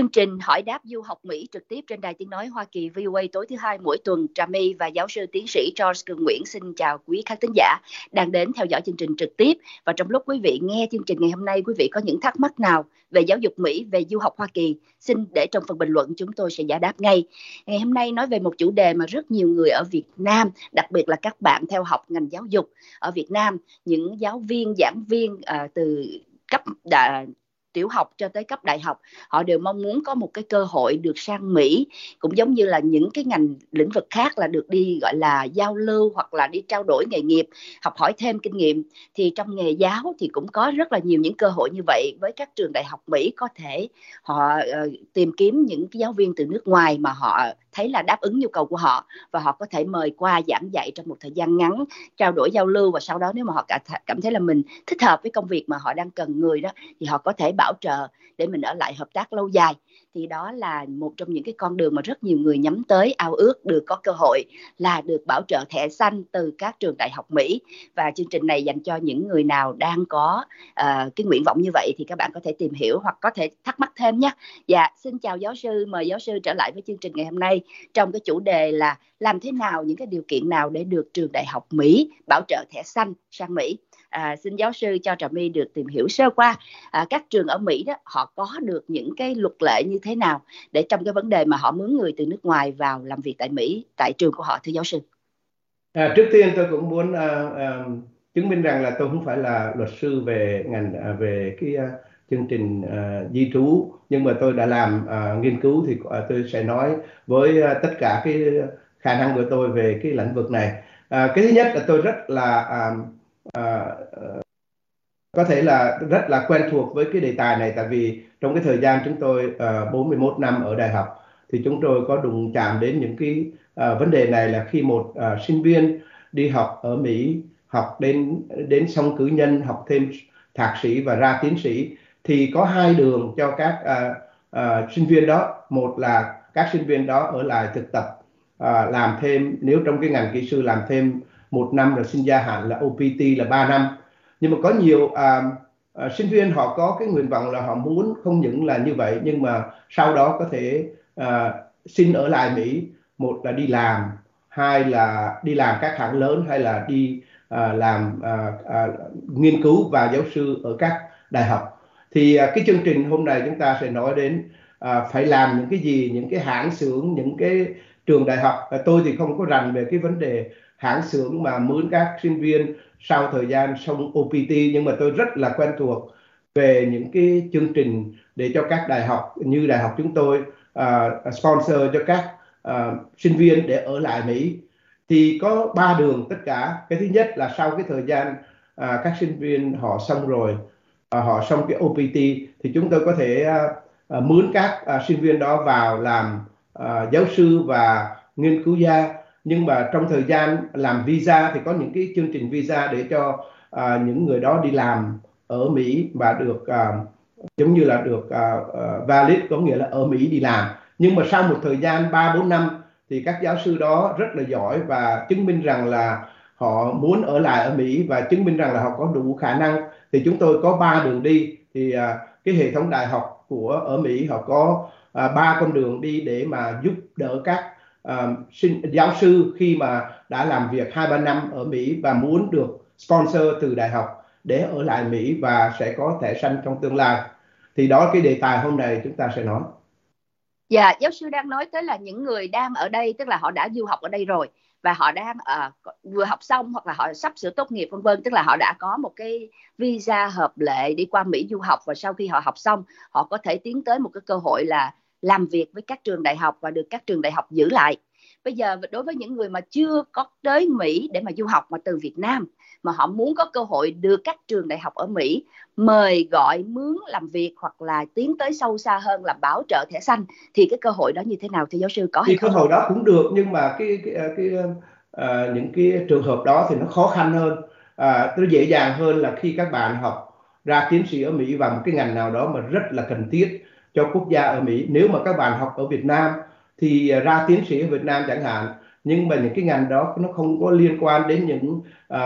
Chương trình hỏi đáp du học Mỹ trực tiếp trên đài tiếng nói Hoa Kỳ VOA tối thứ Hai mỗi tuần. Trà My và giáo sư tiến sĩ Charles Cường Nguyễn xin chào quý khán thính giả đang đến theo dõi chương trình trực tiếp. Và trong lúc quý vị nghe chương trình ngày hôm nay, quý vị có những thắc mắc nào về giáo dục Mỹ, về du học Hoa Kỳ, xin để trong phần bình luận, chúng tôi sẽ giải đáp ngay. Ngày hôm nay nói về một chủ đề mà rất nhiều người ở Việt Nam, đặc biệt là các bạn theo học ngành giáo dục ở Việt Nam, những giáo viên, giảng viên từ cấp tiểu học cho tới cấp đại học, họ đều mong muốn có một cái cơ hội được sang Mỹ, cũng giống như là những cái ngành lĩnh vực khác, là được đi gọi là giao lưu hoặc là đi trao đổi nghề nghiệp, học hỏi thêm kinh nghiệm. Thì trong nghề giáo thì cũng có rất là nhiều những cơ hội như vậy. Với các trường đại học Mỹ có thể họ tìm kiếm những cái giáo viên từ nước ngoài mà họ thấy là đáp ứng nhu cầu của họ, và họ có thể mời qua giảng dạy trong một thời gian ngắn, trao đổi giao lưu, và sau đó nếu mà họ cảm thấy là mình thích hợp với công việc mà họ đang cần người đó, thì họ có thể bảo trợ để mình ở lại hợp tác lâu dài. Thì đó là một trong những cái con đường mà rất nhiều người nhắm tới, ao ước được có cơ hội là được bảo trợ thẻ xanh từ các trường đại học Mỹ. Và chương trình này dành cho những người nào đang có cái nguyện vọng như vậy, thì các bạn có thể tìm hiểu hoặc có thể thắc mắc thêm nhé. Dạ, xin chào giáo sư, mời giáo sư trở lại với chương trình ngày hôm nay trong cái chủ đề là làm thế nào, những cái điều kiện nào để được trường đại học Mỹ bảo trợ thẻ xanh sang Mỹ. Xin giáo sư cho Trà My được tìm hiểu sơ qua các trường ở Mỹ đó, họ có được những cái luật lệ như thế nào để trong cái vấn đề mà họ mướn người từ nước ngoài vào làm việc tại Mỹ, tại trường của họ, thưa giáo sư. Trước tiên tôi cũng muốn chứng minh rằng là tôi không phải là luật sư về ngành về cái chương trình di trú, nhưng mà tôi đã làm nghiên cứu, thì tôi sẽ nói với tất cả cái khả năng của tôi về cái lĩnh vực này. Cái thứ nhất là tôi rất là có thể là rất là quen thuộc với cái đề tài này, tại vì trong cái thời gian chúng tôi 41 năm ở đại học thì chúng tôi có đụng chạm đến những cái vấn đề này, là khi một sinh viên đi học ở Mỹ, học đến xong cử nhân, học thêm thạc sĩ và ra tiến sĩ, thì có hai đường cho các sinh viên đó. Một là các sinh viên đó ở lại thực tập, làm thêm, nếu trong cái ngành kỹ sư làm thêm 1 năm, rồi xin gia hạn là OPT là 3 năm. Nhưng mà có nhiều sinh viên họ có cái nguyện vọng là họ muốn không những là như vậy, nhưng mà sau đó có thể xin ở lại Mỹ. Một là đi làm, hai là đi làm các hãng lớn, hay là đi làm nghiên cứu và giáo sư ở các đại học. Thì cái chương trình hôm nay chúng ta sẽ nói đến phải làm những cái gì, những cái hãng xưởng, những cái trường đại học. Tôi thì không có rành về cái vấn đề hãng xưởng mà mướn các sinh viên sau thời gian xong OPT, nhưng mà tôi rất là quen thuộc về những cái chương trình để cho các đại học như đại học chúng tôi sponsor cho các sinh viên để ở lại Mỹ. Thì có 3 đường tất cả. Cái thứ nhất là sau cái thời gian các sinh viên họ xong rồi, họ xong cái OPT, thì chúng tôi có thể mướn các sinh viên đó vào làm giáo sư và nghiên cứu gia. Nhưng mà trong thời gian làm visa thì có những cái chương trình visa để cho những người đó đi làm ở Mỹ và được giống như là được valid, có nghĩa là ở Mỹ đi làm. Nhưng mà sau một thời gian 3-4 năm thì các giáo sư đó rất là giỏi và chứng minh rằng là họ muốn ở lại ở Mỹ và chứng minh rằng là họ có đủ khả năng. Thì chúng tôi có 3 đường đi. Thì cái hệ thống đại học ở Mỹ họ có 3 con đường đi để mà giúp đỡ các giáo sư khi mà đã làm việc 2-3 năm ở Mỹ và muốn được sponsor từ đại học để ở lại Mỹ và sẽ có thẻ xanh trong tương lai. Thì đó cái đề tài hôm nay chúng ta sẽ nói. Dạ, giáo sư đang nói tới là những người đang ở đây, tức là họ đã du học ở đây rồi và họ đang vừa học xong hoặc là họ sắp sửa tốt nghiệp vân vân, tức là họ đã có một cái visa hợp lệ đi qua Mỹ du học, và sau khi họ học xong họ có thể tiến tới một cái cơ hội là làm việc với các trường đại học và được các trường đại học giữ lại. Bây giờ đối với những người mà chưa có tới Mỹ để mà du học mà từ Việt Nam, mà họ muốn có cơ hội được các trường đại học ở Mỹ mời gọi mướn làm việc hoặc là tiến tới sâu xa hơn là bảo trợ thẻ xanh, thì cái cơ hội đó như thế nào thưa giáo sư, có hay không? Cơ hội đó cũng được, nhưng mà những cái trường hợp đó thì nó khó khăn hơn. Nó dễ dàng hơn là khi các bạn học ra tiến sĩ ở Mỹ vào một cái ngành nào đó mà rất là cần thiết cho quốc gia ở Mỹ. Nếu mà các bạn học ở Việt Nam thì ra tiến sĩ ở Việt Nam chẳng hạn, nhưng mà những cái ngành đó nó không có liên quan đến những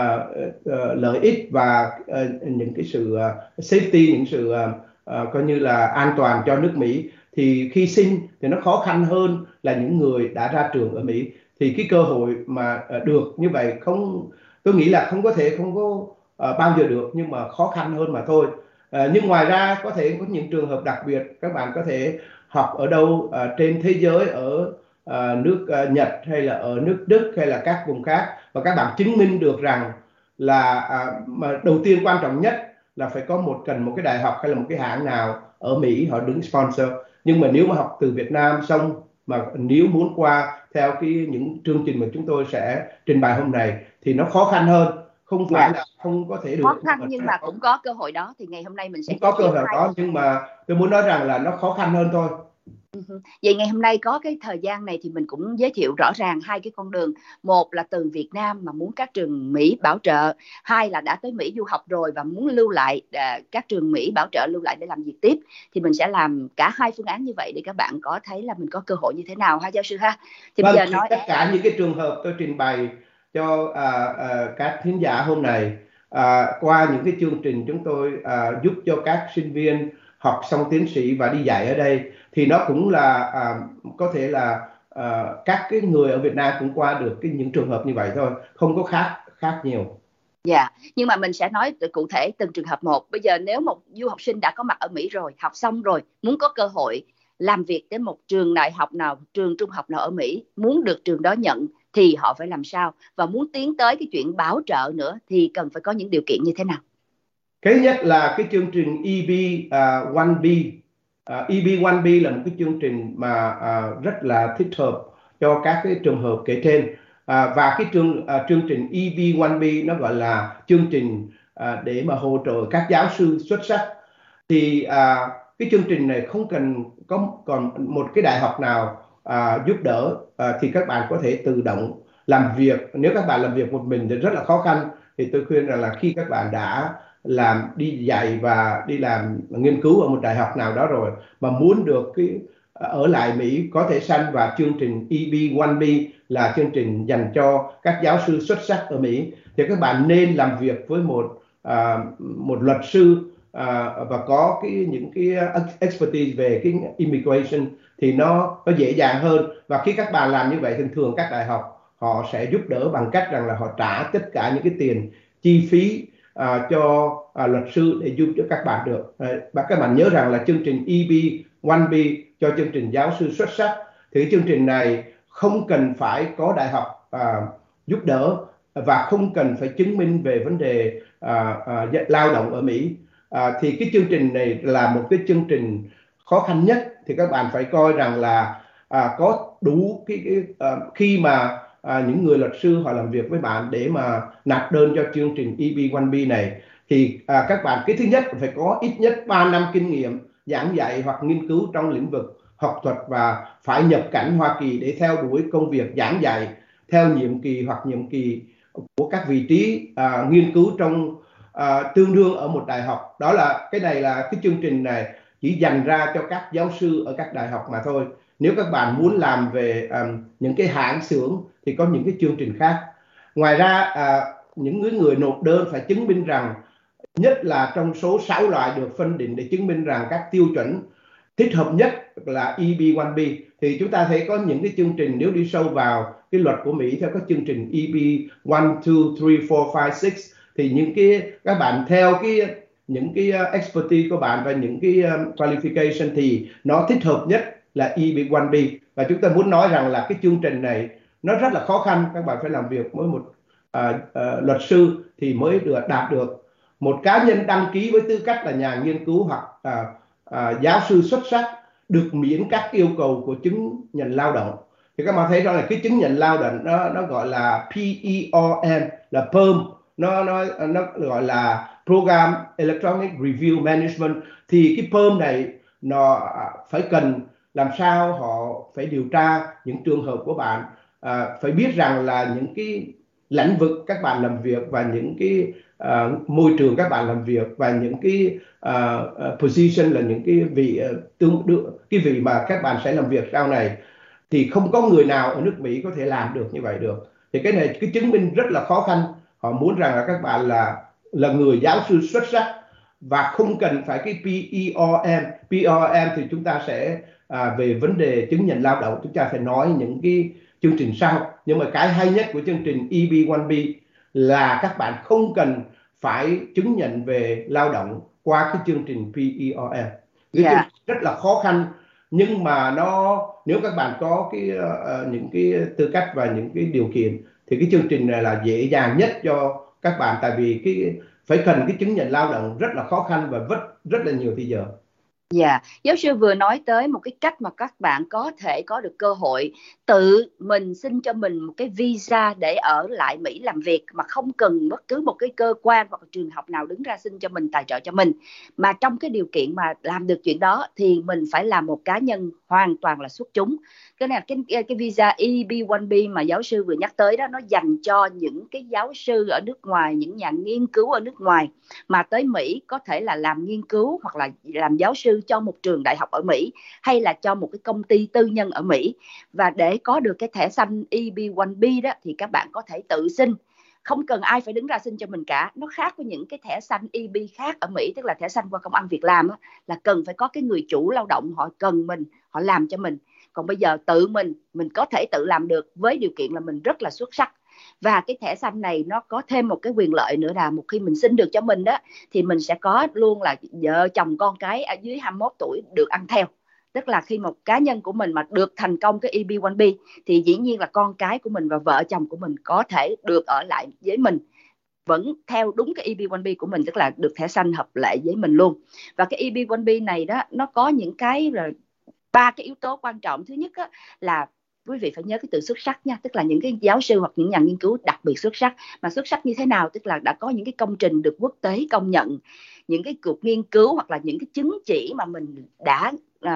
lợi ích và những cái sự safety, những sự coi như là an toàn cho nước Mỹ, thì khi xin thì nó khó khăn hơn là những người đã ra trường ở Mỹ. Thì cái cơ hội mà được như vậy không, tôi nghĩ là không có bao giờ được, nhưng mà khó khăn hơn mà thôi. Nhưng ngoài ra có thể có những trường hợp đặc biệt, các bạn có thể học ở đâu trên thế giới, ở nước Nhật hay là ở nước Đức hay là các vùng khác, và các bạn chứng minh được rằng là mà đầu tiên quan trọng nhất là phải có cần một cái đại học hay là một cái hãng nào ở Mỹ họ đứng sponsor. Nhưng mà nếu mà học từ Việt Nam xong mà nếu muốn qua theo những chương trình mà chúng tôi sẽ trình bày hôm nay thì nó khó khăn hơn, không phải là không có thể được, khó khăn nhưng mà cũng có cơ hội đó. Thì ngày hôm nay mình sẽ cũng có cơ hội đó, nhưng mà tôi muốn nói rằng là nó khó khăn hơn thôi. Vậy ngày hôm nay có cái thời gian này thì mình cũng giới thiệu rõ ràng hai cái con đường. Một là từ Việt Nam mà muốn các trường Mỹ bảo trợ, hai là đã tới Mỹ du học rồi và muốn lưu lại, các trường Mỹ bảo trợ lưu lại để làm việc tiếp. Thì mình sẽ làm cả hai phương án như vậy để các bạn có thấy là mình có cơ hội như thế nào ha giáo sư ha. Thì Vâng, bây giờ nói tất cả những cái trường hợp tôi trình bày cho các thính giả hôm nay, qua những cái chương trình chúng tôi giúp cho các sinh viên học xong tiến sĩ và đi dạy ở đây, thì nó cũng là có thể là các cái người ở Việt Nam cũng qua được những trường hợp như vậy thôi, không có khác nhiều. Dạ, nhưng mà mình sẽ nói cụ thể từng trường hợp một. Bây giờ nếu một du học sinh đã có mặt ở Mỹ rồi, học xong rồi, muốn có cơ hội làm việc đến một trường đại học nào, trường trung học nào ở Mỹ, muốn được trường đó nhận thì họ phải làm sao? Và muốn tiến tới cái chuyện bảo trợ nữa thì cần phải có những điều kiện như thế nào? Cái nhất là cái chương trình EB-1B. EB-1B là một cái chương trình mà rất là thích hợp cho các cái trường hợp kể trên. Và cái chương trình EB-1B nó gọi là chương trình để mà hỗ trợ các giáo sư xuất sắc. Thì cái chương trình này không cần còn một cái đại học nào giúp đỡ, thì các bạn có thể tự động làm việc. Nếu các bạn làm việc một mình thì rất là khó khăn, thì tôi khuyên rằng là khi các bạn đã đi dạy và đi làm nghiên cứu ở một đại học nào đó rồi mà muốn được ở lại Mỹ, có thể sanh vào chương trình EB-1B, là chương trình dành cho các giáo sư xuất sắc ở Mỹ. Thì các bạn nên làm việc với một luật sư và có những cái expertise về cái immigration, thì nó dễ dàng hơn. Và khi các bạn làm như vậy, thường thường các đại học họ sẽ giúp đỡ bằng cách rằng là họ trả tất cả những cái tiền chi phí cho luật sư để giúp cho các bạn được. Và các bạn nhớ rằng là chương trình EB-1B cho chương trình giáo sư xuất sắc, thì chương trình này không cần phải có đại học giúp đỡ và không cần phải chứng minh về vấn đề lao động ở Mỹ. Thì cái chương trình này là một cái chương trình khó khăn nhất. Thì các bạn phải coi rằng là có đủ khi mà những người luật sư họ làm việc với bạn để mà nộp đơn cho chương trình EB-1B này, thì các bạn cái thứ nhất phải có ít nhất 3 năm kinh nghiệm giảng dạy hoặc nghiên cứu trong lĩnh vực học thuật, và phải nhập cảnh Hoa Kỳ để theo đuổi công việc giảng dạy theo nhiệm kỳ hoặc nhiệm kỳ của các vị trí nghiên cứu trong tương đương ở một đại học. Đó là cái này là cái chương trình này chỉ dành ra cho các giáo sư ở các đại học mà thôi. Nếu các bạn muốn làm về những cái hãng xưởng thì có những cái chương trình khác. Ngoài ra những người nộp đơn phải chứng minh rằng, nhất là trong số 6 loại được phân định để chứng minh rằng các tiêu chuẩn thích hợp nhất là EB-1B, thì chúng ta thấy có những cái chương trình, nếu đi sâu vào cái luật của Mỹ theo các chương trình EB-1, 2, 3, 4, 5, 6, thì các bạn theo những cái expertise của bạn và những cái qualification thì nó thích hợp nhất là EB-1B. Và chúng ta muốn nói rằng là cái chương trình này nó rất là khó khăn, các bạn phải làm việc với một luật sư thì mới đạt được. Một cá nhân đăng ký với tư cách là nhà nghiên cứu hoặc giáo sư xuất sắc được miễn các yêu cầu của chứng nhận lao động. Thì các bạn thấy đó là cái chứng nhận lao động nó gọi là PERM, là PERM, nó gọi là Program Electronic Review Management. Thì cái PERM này nó phải cần làm sao họ phải điều tra những trường hợp của bạn, phải biết rằng là những cái lĩnh vực các bạn làm việc và những cái môi trường các bạn làm việc và những cái position là những cái vị mà các bạn sẽ làm việc sau này, thì không có người nào ở nước Mỹ có thể làm được như vậy được. Thì cái này cái chứng minh rất là khó khăn. Họ muốn rằng là các bạn là người giáo sư xuất sắc và không cần phải cái PERM. PERM thì chúng ta sẽ về vấn đề chứng nhận lao động, chúng ta sẽ nói những cái chương trình sau. Nhưng mà cái hay nhất của chương trình EB-1B là các bạn không cần phải chứng nhận về lao động qua cái chương trình PEOL. Cái chương trình rất là khó khăn, nhưng mà nếu các bạn có những cái tư cách và những cái điều kiện thì cái chương trình này là dễ dàng nhất cho các bạn, tại vì phải cần cái chứng nhận lao động rất là khó khăn và rất là nhiều thời giờ. Dạ, giáo sư vừa nói tới một cái cách mà các bạn có thể có được cơ hội tự mình xin cho mình một cái visa để ở lại Mỹ làm việc mà không cần bất cứ một cái cơ quan hoặc trường học nào đứng ra xin cho mình, tài trợ cho mình. Mà trong cái điều kiện mà làm được chuyện đó thì mình phải là một cá nhân hoàn toàn là xuất chúng. Cái này cái visa EB-1B mà giáo sư vừa nhắc tới đó, nó dành cho những cái giáo sư ở nước ngoài, những nhà nghiên cứu ở nước ngoài mà tới Mỹ có thể là làm nghiên cứu hoặc là làm giáo sư cho một trường đại học ở Mỹ hay là cho một cái công ty tư nhân ở Mỹ. Và để có được cái thẻ xanh EB-1B đó thì các bạn có thể tự xin, không cần ai phải đứng ra xin cho mình cả. Nó khác với những cái thẻ xanh EB khác ở Mỹ, tức là thẻ xanh qua công ăn việc làm á, là cần phải có cái người chủ lao động họ cần mình, họ làm cho mình. Còn bây giờ tự mình có thể tự làm được với điều kiện là mình rất là xuất sắc. Và cái thẻ xanh này nó có thêm một cái quyền lợi nữa là một khi mình xin được cho mình đó thì mình sẽ có luôn là vợ chồng con cái ở dưới 21 tuổi được ăn theo. Tức là khi một cá nhân của mình mà được thành công cái EB-1B thì dĩ nhiên là con cái của mình và vợ chồng của mình có thể được ở lại với mình, vẫn theo đúng cái EB-1B của mình, tức là được thẻ xanh hợp lệ với mình luôn. Và cái EB-1B này đó, nó có những cái là 3 cái yếu tố quan trọng. Thứ nhất á, là quý vị phải nhớ cái từ xuất sắc nha, tức là những cái giáo sư hoặc những nhà nghiên cứu đặc biệt xuất sắc. Mà xuất sắc như thế nào? Tức là đã có những cái công trình được quốc tế công nhận, những cái cuộc nghiên cứu hoặc là những cái chứng chỉ mà mình đã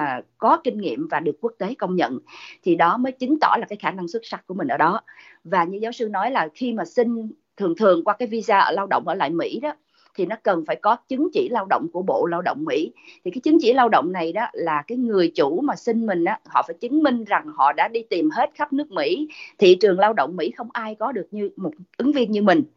có kinh nghiệm và được quốc tế công nhận, thì đó mới chứng tỏ là cái khả năng xuất sắc của mình ở đó. Và như giáo sư nói là khi mà xin thường qua cái visa ở lao động ở lại Mỹ đó thì nó cần phải có chứng chỉ lao động của Bộ Lao động Mỹ. Thì cái chứng chỉ lao động này đó là cái người chủ mà xin mình đó, họ phải chứng minh rằng họ đã đi tìm hết khắp nước Mỹ, thị trường lao động Mỹ không ai có được như một ứng viên như mình.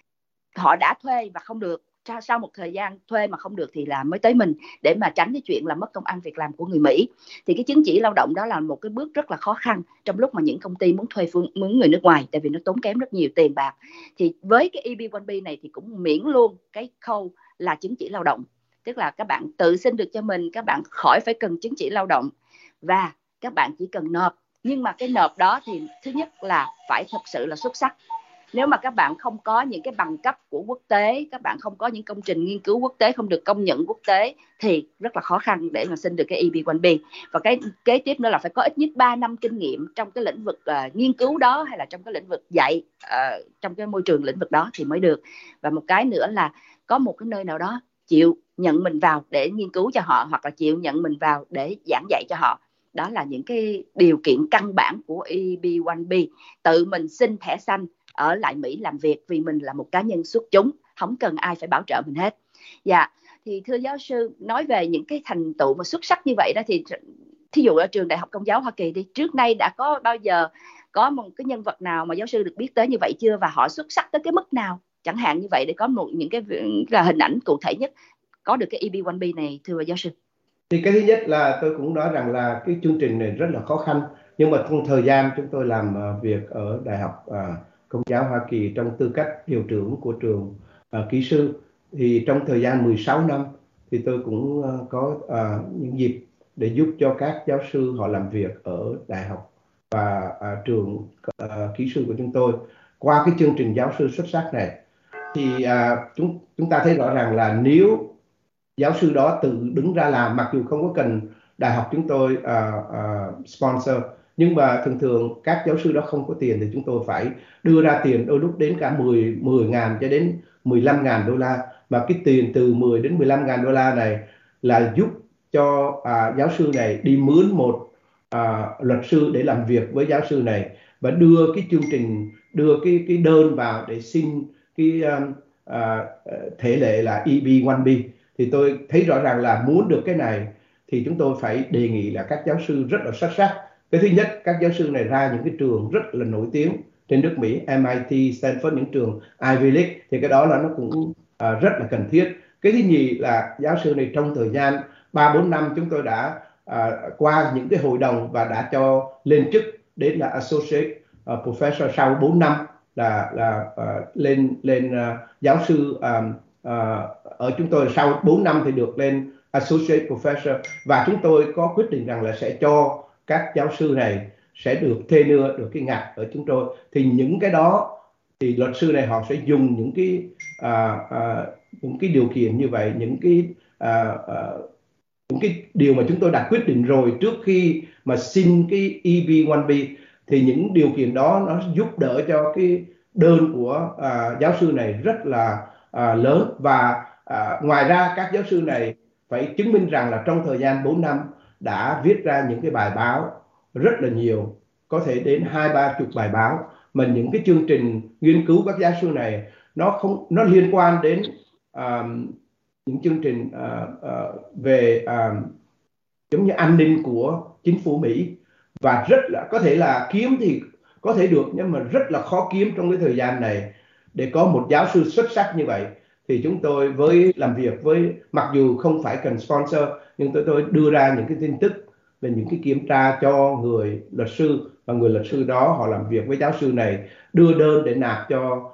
Họ đã thuê và không được, sau một thời gian thuê mà không được thì là mới tới mình, để mà tránh cái chuyện là mất công ăn việc làm của người Mỹ. Thì cái chứng chỉ lao động đó là một cái bước rất là khó khăn trong lúc mà những công ty muốn thuê mướn người nước ngoài, tại vì nó tốn kém rất nhiều tiền bạc. Thì với cái EB-1B này thì cũng miễn luôn cái khâu là chứng chỉ lao động, tức là các bạn tự xin được cho mình, các bạn khỏi phải cần chứng chỉ lao động và các bạn chỉ cần nộp. Nhưng mà cái nộp đó thì thứ nhất là phải thật sự là xuất sắc. Nếu mà các bạn không có những cái bằng cấp của quốc tế, các bạn không có những công trình nghiên cứu quốc tế không được công nhận quốc tế thì rất là khó khăn để mà xin được cái EB-1B. Và cái kế tiếp nữa là phải có ít nhất 3 năm kinh nghiệm trong cái lĩnh vực nghiên cứu đó, hay là trong cái lĩnh vực dạy, trong cái môi trường lĩnh vực đó thì mới được. Và một cái nữa là có một cái nơi nào đó chịu nhận mình vào để nghiên cứu cho họ, hoặc là chịu nhận mình vào để giảng dạy cho họ. Đó là những cái điều kiện căn bản của EB-1B. Tự mình xin thẻ xanh ở lại Mỹ làm việc vì mình là một cá nhân xuất chúng, không cần ai phải bảo trợ mình hết. Dạ, thì thưa giáo sư, nói về những cái thành tựu mà xuất sắc như vậy đó, thì thí dụ ở trường Đại học Công giáo Hoa Kỳ đi, trước nay đã có bao giờ có một cái nhân vật nào mà giáo sư được biết tới như vậy chưa, và họ xuất sắc tới cái mức nào chẳng hạn như vậy, để có những cái là hình ảnh cụ thể nhất có được cái EB-1B này thưa giáo sư? Thì cái thứ nhất là tôi cũng nói rằng là cái chương trình này rất là khó khăn, nhưng mà trong thời gian chúng tôi làm việc ở Đại học Công giáo Hoa Kỳ trong tư cách hiệu trưởng của trường kỹ sư, thì trong thời gian 16 năm thì tôi cũng có những dịp để giúp cho các giáo sư họ làm việc ở đại học và trường kỹ sư của chúng tôi qua cái chương trình giáo sư xuất sắc này. Thì chúng ta thấy rõ ràng là nếu giáo sư đó tự đứng ra làm, mặc dù không có cần đại học chúng tôi sponsor, nhưng mà thường thường các giáo sư đó không có tiền thì chúng tôi phải đưa ra tiền, đôi lúc đến cả 10.000 cho đến 15.000 đô la. Mà cái tiền từ 10 đến 15.000 đô la này là giúp cho giáo sư này đi mướn một luật sư để làm việc với giáo sư này và đưa cái chương trình, đưa cái đơn vào để xin cái thể lệ là EB-1B. Thì tôi thấy rõ ràng là muốn được cái này thì chúng tôi phải đề nghị là các giáo sư rất là xuất sắc. Cái thứ nhất, các giáo sư này ra những cái trường rất là nổi tiếng trên nước Mỹ, MIT, Stanford, những trường Ivy League, thì cái đó là nó cũng rất là cần thiết. Cái thứ nhì là giáo sư này trong thời gian 3-4 năm chúng tôi đã qua những cái hội đồng và đã cho lên chức đến là associate professor sau 4 năm lên giáo sư. Ở chúng tôi sau 4 năm thì được lên associate professor, và chúng tôi có quyết định rằng là sẽ cho các giáo sư này sẽ được tenure, được cái ngạch ở chúng tôi. Thì những cái đó thì luật sư này họ sẽ dùng những cái điều kiện như vậy, những cái điều mà chúng tôi đã quyết định rồi trước khi mà xin cái EB-1B, thì những điều kiện đó nó giúp đỡ cho cái đơn của giáo sư này rất là lớn. Và ngoài ra các giáo sư này phải chứng minh rằng là trong thời gian 4 năm đã viết ra những cái bài báo rất là nhiều, có thể đến 20-30 bài báo, mà những cái chương trình nghiên cứu các giáo sư này nó liên quan đến những chương trình về giống như an ninh của chính phủ Mỹ, và rất là có thể là kiếm thì có thể được, nhưng mà rất là khó kiếm trong cái thời gian này để có một giáo sư xuất sắc như vậy. Thì chúng tôi làm việc với, mặc dù không phải cần sponsor, nhưng tôi đưa ra những cái tin tức về những cái kiểm tra cho người luật sư, và người luật sư đó họ làm việc với giáo sư này, đưa đơn để nạp cho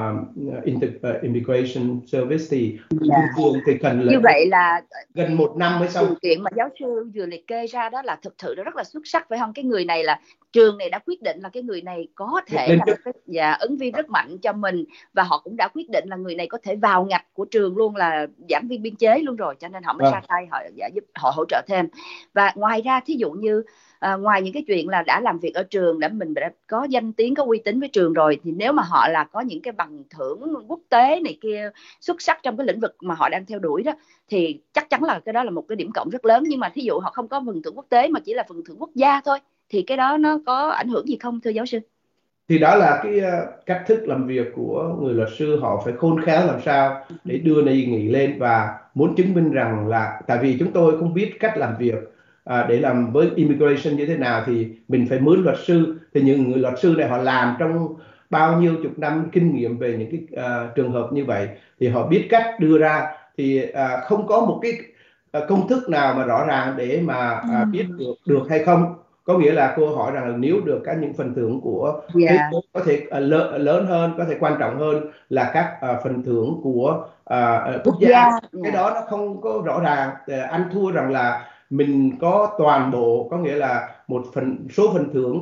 Immigration Service, thì thường thì cần như vậy là gần 1 năm mới xong. Điều kiện mà giáo sư vừa liệt kê ra đó là thực sự rất là xuất sắc, phải không? Cái người này là trường này đã quyết định là cái người này có thể là một cái ứng viên rất mạnh cho mình, và họ cũng đã quyết định là người này có thể vào ngạch của trường luôn, là giảng viên biên chế luôn rồi, cho nên họ mới ra tay họ giúp họ hỗ trợ thêm. Và ngoài ra thí dụ như ngoài những cái chuyện là đã làm việc ở trường, mình đã có danh tiếng, có uy tín với trường rồi, thì nếu mà họ là có những cái bằng thưởng quốc tế này kia xuất sắc trong cái lĩnh vực mà họ đang theo đuổi đó, thì chắc chắn là cái đó là một cái điểm cộng rất lớn. Nhưng mà thí dụ họ không có phần thưởng quốc tế mà chỉ là phần thưởng quốc gia thôi, thì cái đó nó có ảnh hưởng gì không thưa giáo sư? Thì đó là cái cách thức làm việc của người luật sư, họ phải khôn khéo làm sao để đưa đề nghị lên và muốn chứng minh rằng là, tại vì chúng tôi không biết cách làm việc để làm với immigration như thế nào, thì mình phải mướn luật sư. Thì những người luật sư này họ làm trong bao nhiêu chục năm kinh nghiệm về những cái trường hợp như vậy, thì họ biết cách đưa ra. Thì không có một cái công thức nào mà rõ ràng để mà biết được hay không. Có nghĩa là cô hỏi rằng là nếu được các những phần thưởng của thế giới có thể lớn hơn, có thể quan trọng hơn là các phần thưởng của quốc gia. Cái đó nó không có rõ ràng. Anh thua rằng là mình có toàn bộ, có nghĩa là một số phần thưởng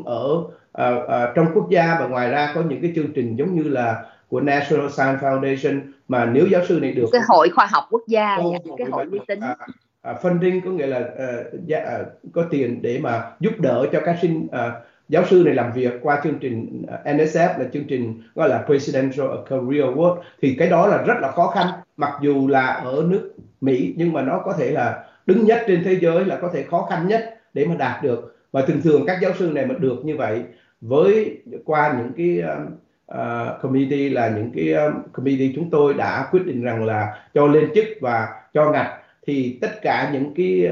ở trong quốc gia, và ngoài ra có những cái chương trình giống như là của National Science Foundation, mà nếu giáo sư này được cái hội khoa học quốc gia, cái hội uy tín, funding, có nghĩa là có tiền để mà giúp đỡ cho các giáo sư này làm việc qua chương trình NSF, là chương trình gọi là Presidential Career Award. Thì cái đó là rất là khó khăn, mặc dù là ở nước Mỹ, nhưng mà nó có thể là đứng nhất trên thế giới, là có thể khó khăn nhất để mà đạt được. Và thường thường các giáo sư này mà được như vậy qua những cái committee, là những cái committee chúng tôi đã quyết định rằng là cho lên chức và cho ngạch, thì tất cả những cái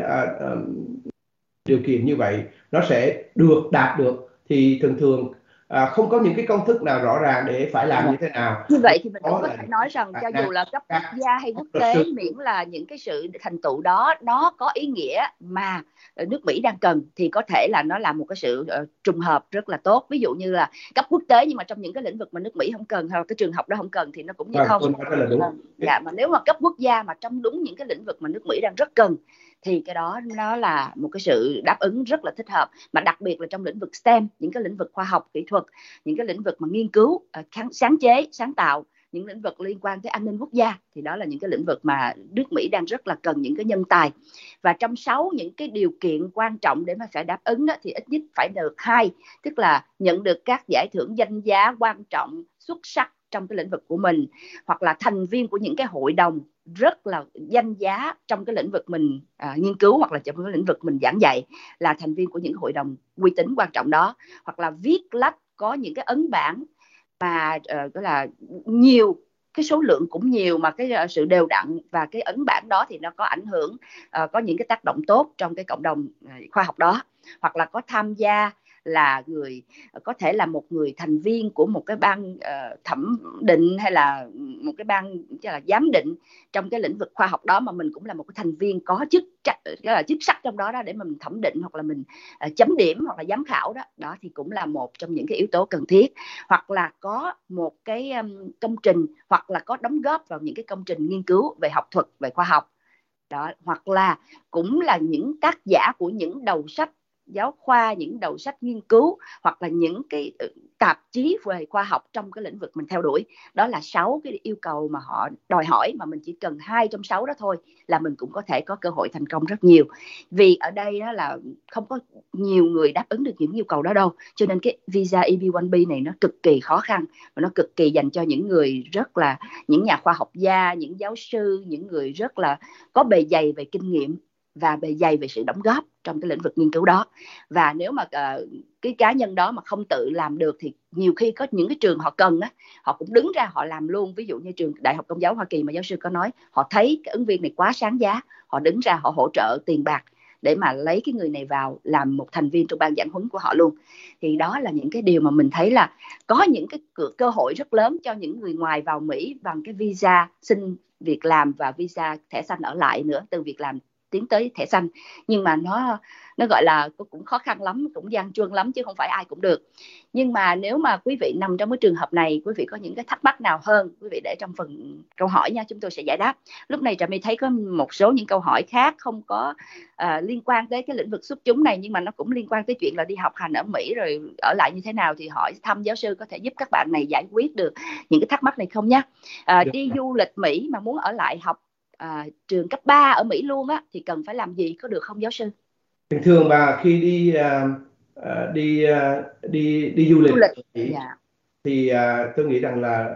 điều kiện như vậy nó sẽ đạt được. Thì thường thường không có những cái công thức nào rõ ràng để phải làm như thế nào. Như vậy thì mình cũng có thể nói rằng cho dù là cấp quốc gia hay quốc tế, miễn là những cái sự thành tựu đó nó có ý nghĩa mà nước Mỹ đang cần, thì có thể là nó là một cái sự trùng hợp rất là tốt. Ví dụ như là cấp quốc tế nhưng mà trong những cái lĩnh vực mà nước Mỹ không cần, hoặc cái trường học đó không cần, thì nó cũng như không. Mà nếu mà cấp quốc gia mà trong đúng những cái lĩnh vực mà nước Mỹ đang rất cần, thì cái đó nó là một cái sự đáp ứng rất là thích hợp. Mà đặc biệt là trong lĩnh vực STEM, những cái lĩnh vực khoa học kỹ thuật, những cái lĩnh vực mà nghiên cứu, sáng chế, sáng tạo, những lĩnh vực liên quan tới an ninh quốc gia, thì đó là những cái lĩnh vực mà nước Mỹ đang rất là cần những cái nhân tài. Và trong 6 những cái điều kiện quan trọng để mà phải đáp ứng đó, thì ít nhất phải được 2, tức là nhận được các giải thưởng danh giá quan trọng xuất sắc trong cái lĩnh vực của mình, hoặc là thành viên của những cái hội đồng rất là danh giá trong cái lĩnh vực mình nghiên cứu, hoặc là trong cái lĩnh vực mình giảng dạy, là thành viên của những hội đồng uy tín quan trọng đó, hoặc là viết lách, có những cái ấn bản mà gọi là nhiều, cái số lượng cũng nhiều, mà cái sự đều đặn, và cái ấn bản đó thì nó có ảnh hưởng, có những cái tác động tốt trong cái cộng đồng khoa học đó, hoặc là có tham gia là người có thể là một người thành viên của một cái ban thẩm định hay là một cái ban là giám định trong cái lĩnh vực khoa học đó, mà mình cũng là một cái thành viên có chức sắc trong đó để mà mình thẩm định hoặc là mình chấm điểm hoặc là giám khảo đó thì cũng là một trong những cái yếu tố cần thiết. Hoặc là có một cái công trình, hoặc là có đóng góp vào những cái công trình nghiên cứu về học thuật, về khoa học đó, hoặc là cũng là những tác giả của những đầu sách giáo khoa, những đầu sách nghiên cứu, hoặc là những cái tạp chí về khoa học trong cái lĩnh vực mình theo đuổi. Đó là 6 cái yêu cầu mà họ đòi hỏi, mà mình chỉ cần 2 trong 6 đó thôi là mình cũng có thể có cơ hội thành công rất nhiều. Vì ở đây đó là không có nhiều người đáp ứng được những yêu cầu đó đâu, cho nên cái visa EB-1B này nó cực kỳ khó khăn và nó cực kỳ dành cho những người rất là những nhà khoa học gia, những giáo sư, những người rất là có bề dày về kinh nghiệm và bề dày về sự đóng góp trong cái lĩnh vực nghiên cứu đó. Và nếu mà cái cá nhân đó mà không tự làm được thì nhiều khi có những cái trường họ cần á, họ cũng đứng ra họ làm luôn. Ví dụ như trường Đại học Công giáo Hoa Kỳ mà giáo sư có nói, họ thấy cái ứng viên này quá sáng giá, họ đứng ra họ hỗ trợ tiền bạc để mà lấy cái người này vào làm một thành viên trong ban giảng huấn của họ luôn. Thì đó là những cái điều mà mình thấy là có những cái cơ hội rất lớn cho những người ngoài vào Mỹ bằng cái visa xin việc làm và visa thẻ xanh ở lại nữa, từ việc làm tiến tới thẻ xanh. Nhưng mà nó gọi là cũng khó khăn lắm, cũng gian truân lắm, chứ không phải ai cũng được. Nhưng mà nếu mà quý vị nằm trong cái trường hợp này, quý vị có những cái thắc mắc nào hơn, quý vị để trong phần câu hỏi nha, chúng tôi sẽ giải đáp. Lúc này Trà My thấy có một số những câu hỏi khác không có liên quan tới cái lĩnh vực xuất chúng này, nhưng mà nó cũng liên quan tới chuyện là đi học hành ở Mỹ rồi ở lại như thế nào, thì hỏi thăm giáo sư có thể giúp các bạn này giải quyết được những cái thắc mắc này không nhé. Đi du lịch Mỹ mà muốn ở lại học trường cấp 3 ở Mỹ luôn á thì cần phải làm gì, có được không giáo sư? Thường thường mà khi đi du lịch Mỹ, thì tôi nghĩ rằng là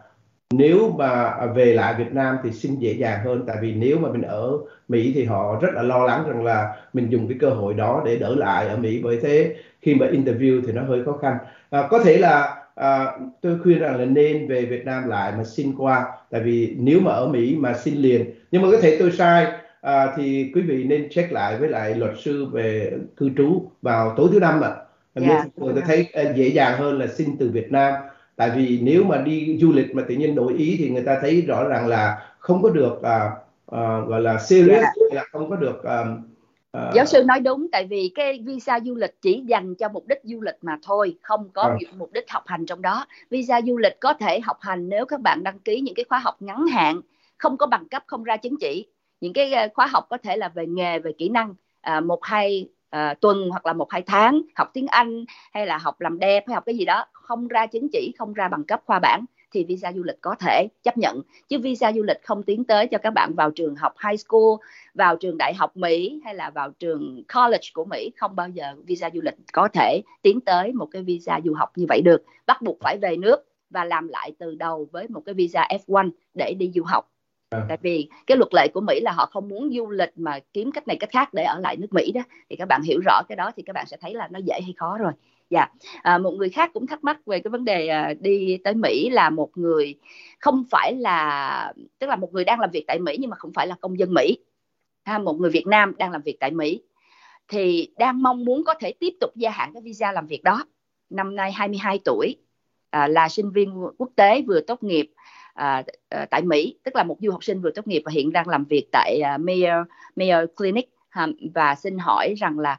nếu mà về lại Việt Nam thì xin dễ dàng hơn, tại vì nếu mà mình ở Mỹ thì họ rất là lo lắng rằng là mình dùng cái cơ hội đó để đỡ lại ở Mỹ, bởi thế khi mà interview thì nó hơi khó khăn. Có thể là tôi khuyên rằng là nên về Việt Nam lại mà xin qua, tại vì nếu mà ở Mỹ mà xin liền, nhưng mà có thể tôi sai, thì quý vị nên check lại với lại luật sư về cư trú vào tối thứ Năm ạ. Tôi thấy dễ dàng hơn là xin từ Việt Nam, tại vì nếu mà đi du lịch mà tự nhiên đổi ý thì người ta thấy rõ ràng là không có được gọi là serious, là không có được. Giáo sư nói đúng, tại vì cái visa du lịch chỉ dành cho mục đích du lịch mà thôi, không có mục đích học hành trong đó. Visa du lịch có thể học hành nếu các bạn đăng ký những cái khóa học ngắn hạn, không có bằng cấp, không ra chứng chỉ. Những cái khóa học có thể là về nghề, về kỹ năng, 1-2 tuần hoặc là 1-2 tháng, học tiếng Anh hay là học làm đẹp hay học cái gì đó, không ra chứng chỉ, không ra bằng cấp khoa bảng thì visa du lịch có thể chấp nhận. Chứ visa du lịch không tiến tới cho các bạn vào trường học high school, vào trường đại học Mỹ hay là vào trường college của Mỹ, không bao giờ visa du lịch có thể tiến tới một cái visa du học như vậy được. Bắt buộc phải về nước và làm lại từ đầu với một cái visa F1 để đi du học. Tại vì cái luật lệ của Mỹ là họ không muốn du lịch mà kiếm cách này cách khác để ở lại nước Mỹ đó. Thì các bạn hiểu rõ cái đó thì các bạn sẽ thấy là nó dễ hay khó rồi. Một người khác cũng thắc mắc về cái vấn đề đi tới Mỹ là một người không phải là, tức là một người đang làm việc tại Mỹ nhưng mà không phải là công dân Mỹ. Một người Việt Nam đang làm việc tại Mỹ thì đang mong muốn có thể tiếp tục gia hạn cái visa làm việc đó. Năm nay 22 tuổi, là sinh viên quốc tế vừa tốt nghiệp tại Mỹ, tức là một du học sinh vừa tốt nghiệp và hiện đang làm việc tại Mayo Clinic, và xin hỏi rằng là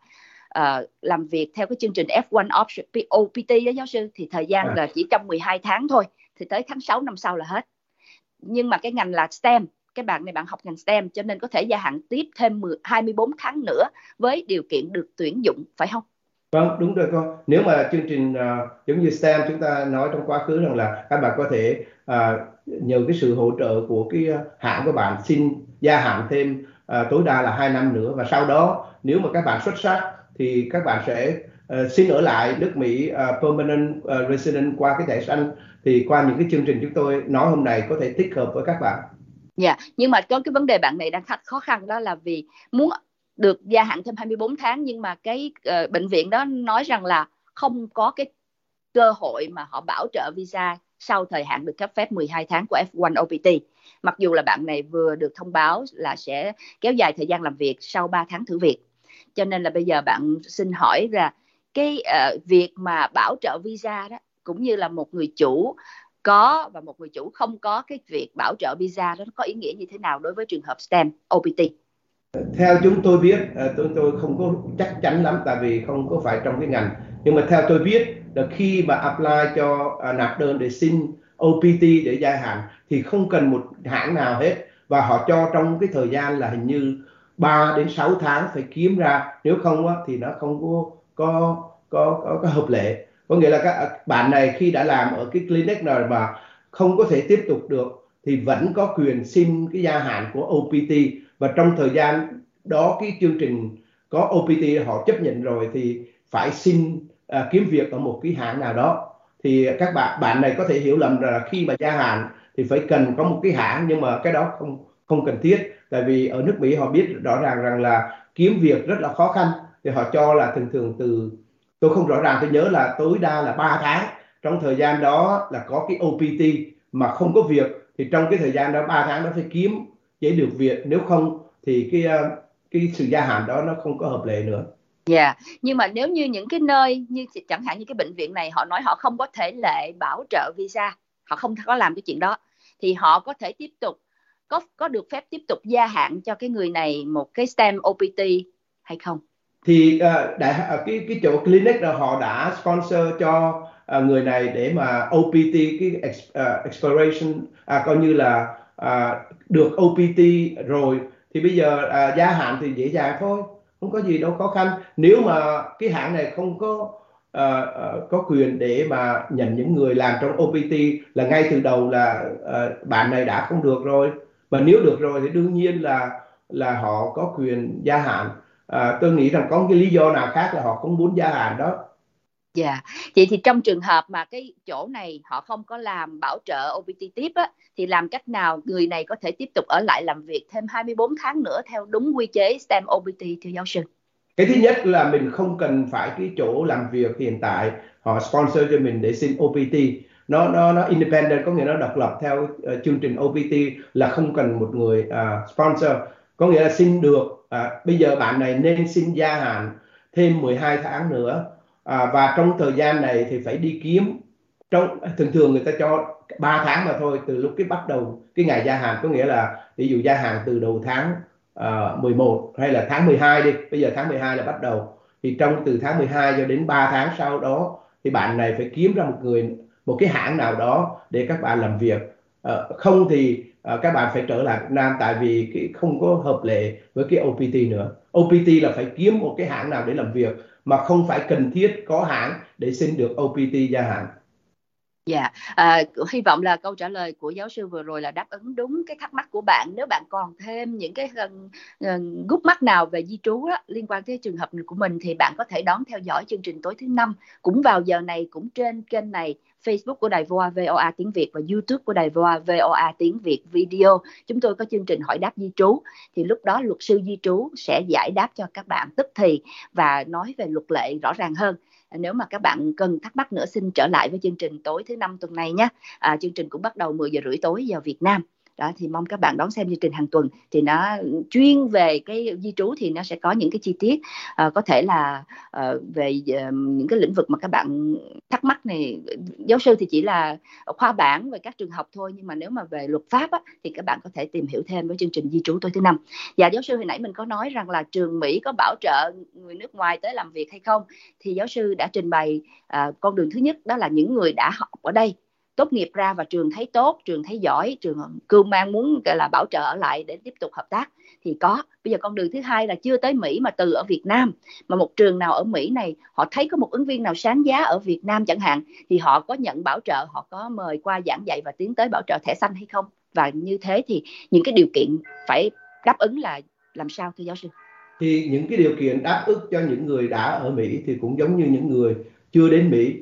làm việc theo cái chương trình F1 OPT đó giáo sư, thì thời gian là chỉ trong 12 tháng thôi, thì tới tháng 6 năm sau là hết. Nhưng mà cái ngành là STEM, cái bạn này bạn học ngành STEM cho nên có thể gia hạn tiếp thêm 24 tháng nữa với điều kiện được tuyển dụng, phải không? Vâng, đúng rồi con. Nếu mà chương trình giống như STEM chúng ta nói trong quá khứ rằng là các bạn có thể nhờ cái sự hỗ trợ của cái hãng của bạn xin gia hạn thêm tối đa là 2 năm nữa, và sau đó nếu mà các bạn xuất sắc thì các bạn sẽ xin ở lại nước Mỹ permanent resident qua cái thẻ xanh. Thì qua những cái chương trình chúng tôi nói hôm nay có thể tích hợp với các bạn. Nhưng mà có cái vấn đề bạn này đang khó khăn, đó là vì muốn được gia hạn thêm 24 tháng nhưng mà cái bệnh viện đó nói rằng là không có cái cơ hội mà họ bảo trợ visa sau thời hạn được cấp phép 12 tháng của F1 OPT. Mặc dù là bạn này vừa được thông báo là sẽ kéo dài thời gian làm việc sau 3 tháng thử việc. Cho nên là bây giờ bạn xin hỏi là cái việc mà bảo trợ visa đó, cũng như là một người chủ có và một người chủ không có cái việc bảo trợ visa đó, nó có ý nghĩa như thế nào đối với trường hợp STEM OPT? Theo chúng tôi biết, tôi không có chắc chắn lắm tại vì không có phải trong cái ngành, nhưng mà theo tôi biết là khi mà apply cho nộp đơn để xin OPT để gia hạn thì không cần một hãng nào hết, và họ cho trong cái thời gian là hình như 3 đến 6 tháng phải kiếm ra, nếu không á, thì nó không có hợp lệ. Có nghĩa là các bạn này khi đã làm ở cái clinic nào mà không có thể tiếp tục được thì vẫn có quyền xin cái gia hạn của OPT, và trong thời gian đó cái chương trình có OPT họ chấp nhận rồi thì phải xin kiếm việc ở một cái hãng nào đó. Thì các bạn này có thể hiểu lầm là khi mà gia hạn thì phải cần có một cái hãng, nhưng mà cái đó không không cần thiết, tại vì ở nước Mỹ họ biết rõ ràng rằng là kiếm việc rất là khó khăn, thì họ cho là thường thường từ, tôi không rõ ràng, tôi nhớ là tối đa là 3 tháng. Trong thời gian đó là có cái OPT mà không có việc thì trong cái thời gian đó 3 tháng đó phải kiếm giấy được việc, nếu không thì cái sự gia hạn đó nó không có hợp lệ nữa. Dạ, yeah. Nhưng mà nếu như những cái nơi như chẳng hạn như cái bệnh viện này họ nói họ không có thể lệ bảo trợ visa, họ không có làm cái chuyện đó, thì họ có thể tiếp tục có được phép tiếp tục gia hạn cho cái người này một cái STEM OPT hay không? Thì cái chỗ clinic là họ đã sponsor cho người này để mà OPT cái expiration, coi như là được OPT rồi thì bây giờ gia hạn thì dễ dàng thôi, không có gì đâu khó khăn. Nếu mà cái hãng này không có quyền để mà nhận những người làm trong OPT là ngay từ đầu là bạn này đã không được rồi, và nếu được rồi thì đương nhiên là họ có quyền gia hạn. Tôi nghĩ rằng có cái lý do nào khác là họ không muốn gia hạn đó. Dạ, yeah. Vậy thì trong trường hợp mà cái chỗ này họ không có làm bảo trợ OPT tiếp á, thì làm cách nào người này có thể tiếp tục ở lại làm việc thêm 24 tháng nữa theo đúng quy chế STEM OPT thưa giáo sư? Cái thứ nhất là mình không cần phải cái chỗ làm việc hiện tại họ sponsor cho mình để xin OPT. Nó independent, có nghĩa nó độc lập theo chương trình OPT, là không cần một người sponsor. Có nghĩa là xin được, bây giờ bạn này nên xin gia hạn thêm 12 tháng nữa, và trong thời gian này thì phải đi kiếm, thường thường người ta cho 3 tháng mà thôi, từ lúc cái bắt đầu cái ngày gia hạn, có nghĩa là ví dụ gia hạn từ đầu tháng 11 hay là tháng 12 đi, bây giờ tháng 12 là bắt đầu, thì trong từ tháng 12 cho đến 3 tháng sau đó thì bạn này phải kiếm ra một cái hãng nào đó để các bạn làm việc. Không thì các bạn phải trở lại Việt Nam, tại vì không có hợp lệ với cái OPT nữa. OPT là phải kiếm một cái hãng nào để làm việc, mà không phải cần thiết có hãng để xin được OPT gia hạn. Dạ, hy vọng là câu trả lời của giáo sư vừa rồi là đáp ứng đúng cái thắc mắc của bạn. Nếu bạn còn thêm những cái gút mắc nào về di trú đó, liên quan tới trường hợp của mình, thì bạn có thể đón theo dõi chương trình tối thứ Năm cũng vào giờ này, cũng trên kênh này, Facebook của Đài VOA VOA tiếng Việt và YouTube của Đài VOA VOA tiếng Việt video. Chúng tôi có chương trình hỏi đáp di trú, thì lúc đó luật sư di trú sẽ giải đáp cho các bạn tức thì và nói về luật lệ rõ ràng hơn. Nếu mà các bạn cần thắc mắc nữa, xin trở lại với chương trình tối thứ Năm tuần này nhé. Chương trình cũng bắt đầu 10 giờ rưỡi tối giờ Việt Nam. Đó, thì mong các bạn đón xem chương trình hàng tuần, thì nó chuyên về cái di trú, thì nó sẽ có những cái chi tiết có thể là về những cái lĩnh vực mà các bạn thắc mắc này. Giáo sư thì chỉ là khoa bảng về các trường học thôi, nhưng mà nếu mà về luật pháp á, thì các bạn có thể tìm hiểu thêm với chương trình di trú tối thứ Năm. Dạ, giáo sư hồi nãy mình có nói rằng là trường Mỹ có bảo trợ người nước ngoài tới làm việc hay không, thì giáo sư đã trình bày con đường thứ nhất, đó là những người đã học ở đây, tốt nghiệp ra và trường thấy tốt, trường thấy giỏi, trường cưu mang muốn là bảo trợ ở lại để tiếp tục hợp tác thì có. Bây giờ con đường thứ hai là chưa tới Mỹ mà từ ở Việt Nam, mà một trường nào ở Mỹ này họ thấy có một ứng viên nào sáng giá ở Việt Nam chẳng hạn, thì họ có nhận bảo trợ, họ có mời qua giảng dạy và tiến tới bảo trợ thẻ xanh hay không. Và như thế thì những cái điều kiện phải đáp ứng là làm sao thưa giáo sư? Thì những cái điều kiện đáp ứng cho những người đã ở Mỹ thì cũng giống như những người chưa đến Mỹ.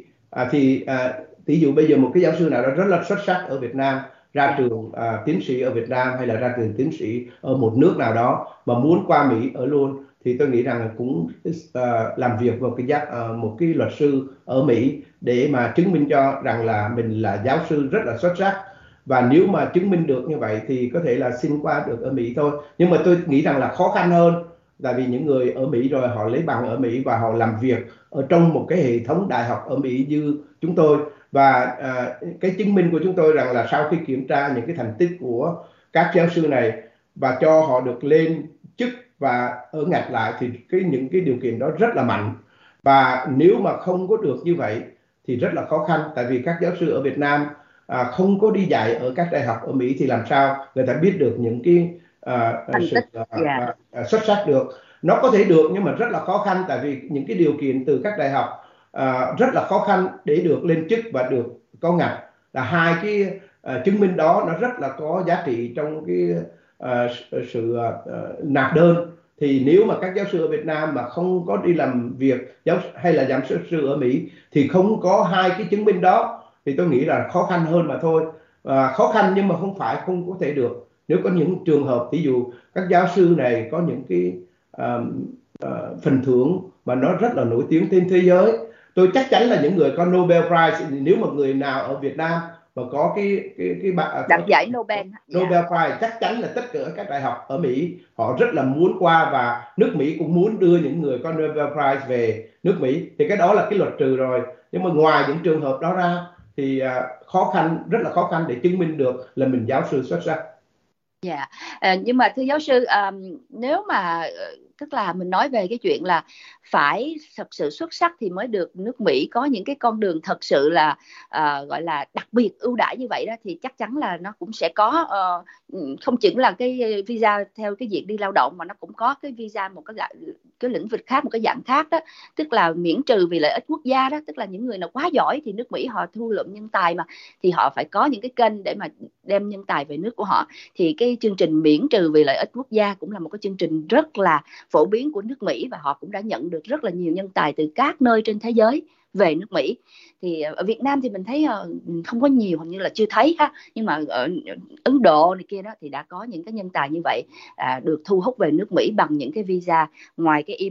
Ví dụ bây giờ một cái giáo sư nào đó rất là xuất sắc ở Việt Nam, ra trường tiến sĩ ở Việt Nam hay là ra trường tiến sĩ ở một nước nào đó mà muốn qua Mỹ ở luôn, thì tôi nghĩ rằng cũng làm việc với một cái luật sư ở Mỹ để mà chứng minh cho rằng là mình là giáo sư rất là xuất sắc. Và nếu mà chứng minh được như vậy thì có thể là xin qua được ở Mỹ thôi. Nhưng mà tôi nghĩ rằng là khó khăn hơn tại vì những người ở Mỹ rồi họ lấy bằng ở Mỹ và họ làm việc ở trong một cái hệ thống đại học ở Mỹ như chúng tôi. Và cái chứng minh của chúng tôi rằng là sau khi kiểm tra những cái thành tích của các giáo sư này và cho họ được lên chức và ở ngạch lại thì những cái điều kiện đó rất là mạnh. Và nếu mà không có được như vậy thì rất là khó khăn, tại vì các giáo sư ở Việt Nam không có đi dạy ở các đại học ở Mỹ thì làm sao người ta biết được những cái thành sự tích. Dạ. xuất sắc được. Nó có thể được nhưng mà rất là khó khăn, tại vì những cái điều kiện từ các đại học rất là khó khăn để được lên chức và được có ngạch. Là hai cái chứng minh đó nó rất là có giá trị trong cái sự nộp đơn. Thì nếu mà các giáo sư ở Việt Nam mà không có đi làm việc hay là giảng sư ở Mỹ thì không có hai cái chứng minh đó thì tôi nghĩ là khó khăn hơn mà thôi. Khó khăn nhưng mà không có thể được. Nếu có những trường hợp ví dụ các giáo sư này có những cái phần thưởng mà nó rất là nổi tiếng trên thế giới, tôi chắc chắn là những người có Nobel Prize, nếu mà người nào ở Việt Nam mà có Đạt giải Nobel. Nobel Prize, chắc chắn là tất cả các đại học ở Mỹ họ rất là muốn qua, và nước Mỹ cũng muốn đưa những người có Nobel Prize về nước Mỹ. Thì cái đó là cái luật trừ rồi. Nhưng mà ngoài những trường hợp đó ra thì rất là khó khăn để chứng minh được là mình giáo sư xuất sắc. Dạ. Nhưng mà thưa giáo sư, nếu mà tức là mình nói về cái chuyện là phải thật sự xuất sắc thì mới được nước Mỹ có những cái con đường thật sự là gọi là đặc biệt ưu đãi như vậy đó, thì chắc chắn là nó cũng sẽ có không chỉ là cái visa theo cái diện đi lao động, mà nó cũng có cái visa một cái lĩnh vực khác, một cái dạng khác đó, tức là miễn trừ vì lợi ích quốc gia đó. Tức là những người nào quá giỏi thì nước Mỹ họ thu lượm nhân tài mà, thì họ phải có những cái kênh để mà đem nhân tài về nước của họ. Thì cái chương trình miễn trừ vì lợi ích quốc gia cũng là một cái chương trình rất là phổ biến của nước Mỹ, và họ cũng đã nhận được rất là nhiều nhân tài từ các nơi trên thế giới về nước Mỹ. Thì ở Việt Nam thì mình thấy không có nhiều, hình như là chưa thấy ha, nhưng mà ở Ấn Độ này kia đó thì đã có những cái nhân tài như vậy được thu hút về nước Mỹ bằng những cái visa. Ngoài cái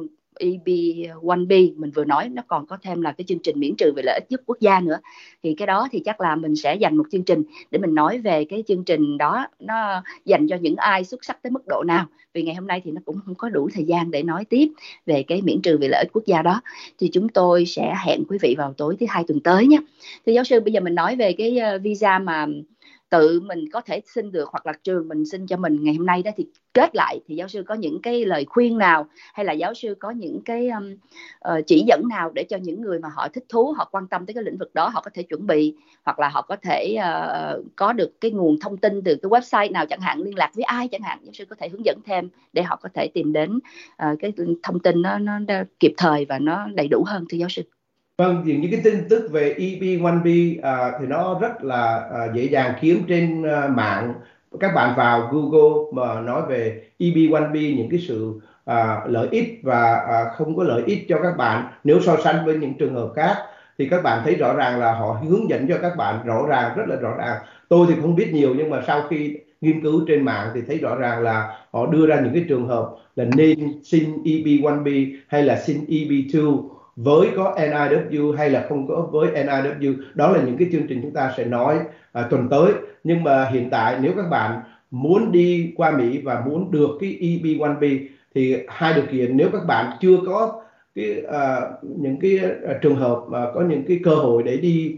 EB-1B mình vừa nói, nó còn có thêm là cái chương trình miễn trừ về lợi ích giúp quốc gia nữa. Thì cái đó thì chắc là mình sẽ dành một chương trình để mình nói về cái chương trình đó, nó dành cho những ai xuất sắc tới mức độ nào. Vì ngày hôm nay thì nó cũng không có đủ thời gian để nói tiếp về cái miễn trừ về lợi ích quốc gia đó, thì chúng tôi sẽ hẹn quý vị vào tối thứ Hai tuần tới nhé. Thưa giáo sư, bây giờ mình nói về cái visa mà tự mình có thể xin được hoặc là trường mình xin cho mình ngày hôm nay đó, thì kết lại thì giáo sư có những cái lời khuyên nào, hay là giáo sư có những cái chỉ dẫn nào để cho những người mà họ thích thú, họ quan tâm tới cái lĩnh vực đó, họ có thể chuẩn bị, hoặc là họ có thể có được cái nguồn thông tin từ cái website nào chẳng hạn, liên lạc với ai chẳng hạn, giáo sư có thể hướng dẫn thêm để họ có thể tìm đến cái thông tin nó kịp thời và nó đầy đủ hơn, thưa giáo sư. Vâng, thì những cái tin tức về EB-1B thì nó rất là dễ dàng kiếm trên mạng. Các bạn vào Google mà nói về EB-1B, những cái sự lợi ích và không có lợi ích cho các bạn nếu so sánh với những trường hợp khác, thì các bạn thấy rõ ràng là họ hướng dẫn cho các bạn rõ ràng, rất là rõ ràng. Tôi thì không biết nhiều, nhưng mà sau khi nghiên cứu trên mạng thì thấy rõ ràng là họ đưa ra những cái trường hợp là nên xin EB-1B hay là xin EB-2 với có NIW hay là không có với NIW. Đó là những cái chương trình chúng ta sẽ nói tuần tới. Nhưng mà hiện tại nếu các bạn muốn đi qua Mỹ và muốn được cái EB-1B thì hai điều kiện: nếu các bạn chưa có những cái trường hợp mà có những cái cơ hội để đi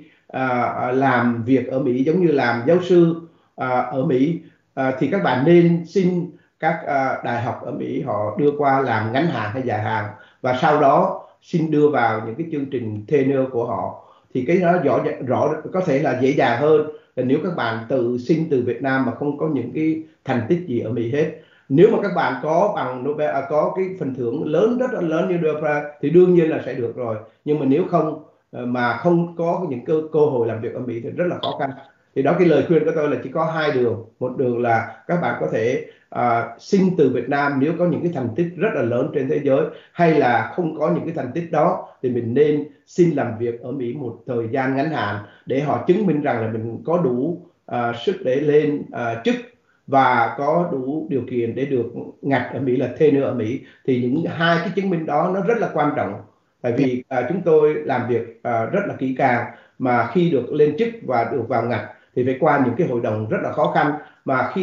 làm việc ở Mỹ, giống như làm giáo sư ở Mỹ, thì các bạn nên xin các đại học ở Mỹ họ đưa qua làm ngắn hạn hay dài hạn, và sau đó xin đưa vào những cái chương trình tenure của họ. Thì cái đó rõ có thể là dễ dàng hơn là nếu các bạn tự xin từ Việt Nam mà không có những cái thành tích gì ở Mỹ hết. Nếu mà các bạn có bằng Nobel, có cái phần thưởng lớn, rất là lớn như Nobel thì đương nhiên là sẽ được rồi. Nhưng mà nếu không mà không có những cơ hội làm việc ở Mỹ thì rất là khó khăn. Thì đó, cái lời khuyên của tôi là chỉ có hai đường. Một đường là các bạn có thể xin từ Việt Nam nếu có những cái thành tích rất là lớn trên thế giới, hay là không có những cái thành tích đó thì mình nên xin làm việc ở Mỹ một thời gian ngắn hạn để họ chứng minh rằng là mình có đủ sức để lên chức và có đủ điều kiện để được ngạch ở Mỹ, là tenure ở Mỹ. Thì những hai cái chứng minh đó nó rất là quan trọng, tại vì chúng tôi làm việc rất là kỹ càng, mà khi được lên chức và được vào ngạch thì phải qua những cái hội đồng rất là khó khăn. Mà khi